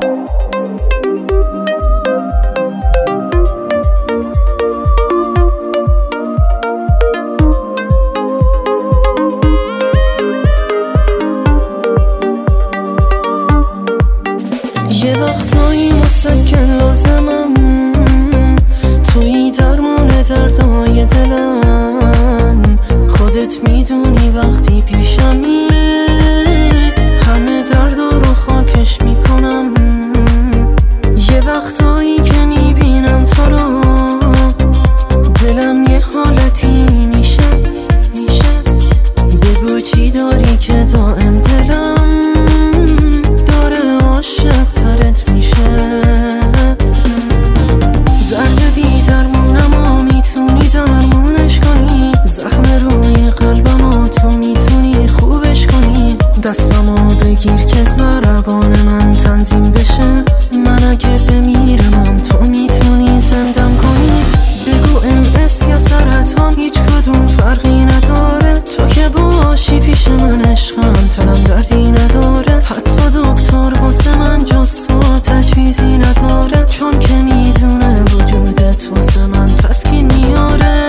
یه وقتایی مثل که لازمم، توی درمون دردای دلم. خودت میدونی وقتی پیشمی همه دردا رو خاکش میکنم. یه وقتایی که میبینم تو رو دلم یه حالتی میشه. بگو چی داری که دائم دلم داره عاشق ترت میشه. درد بی درمونم و میتونی درمونش کنی، زخم روی قلبم و تو میتونی خوبش کنی. دستمو بگیر که ضربان من تنظیم بشه، من اگه بمیرم تو میتونی زندم کنی. بگو MS یا سرطان هیچ کدوم فرقی نداره، تو که باشی پیش من عشقم تنم دردی نداره. حتی دکتر واسه من جز تو تجویزی نداره، چون که میدونه وجودت واسه من تسکین میاره.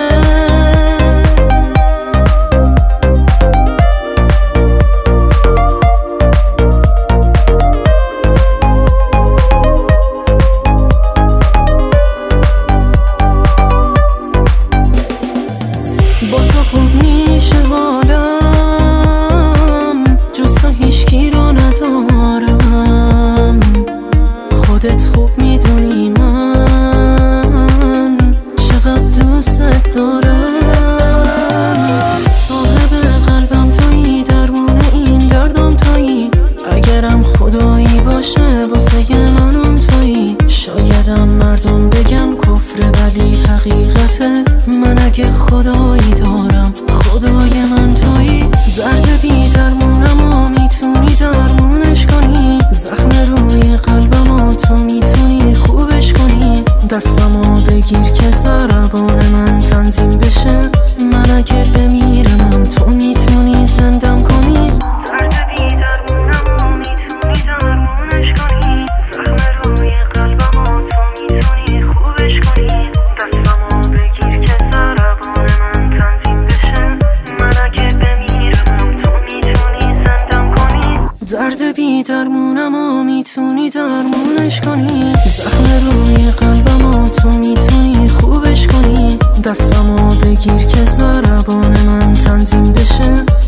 با تو خوب میشه حالم، جز تو هیچکی رو ندارم. خودت خوب میدونی من چقدر دوست دارم. صاحب قلبم تویی، درمون این دردم تویی. اگرم خدایی باشه واسه منم تویی. شایدم مردم بگن کفره ولی حقیقته، من اگه خدایی دارم خدای من تویی. درد بی درمونم و میتونی درمونش کنی، زخم روی قلبم و تو میتونی خوبش کنی. دستمو بگیر که ضربان من تنظیم بشه، من اگه بمیرم تو میتونی زندم کنی. درد بی درمونم و میتونی درمونش کنی، زخم روی قلبم و تو میتونی خوبش کنی. دستمو بگیر که ضربان من تنظیم بشه، من اگه بمیرم تو میتونی زندم کنی. درد بی درمونم و میتونی درمونش کنی، زخم روی قلبم و تو میتونی خوبش کنی. دستمو بگیر که ضربان من تنظیم بشه،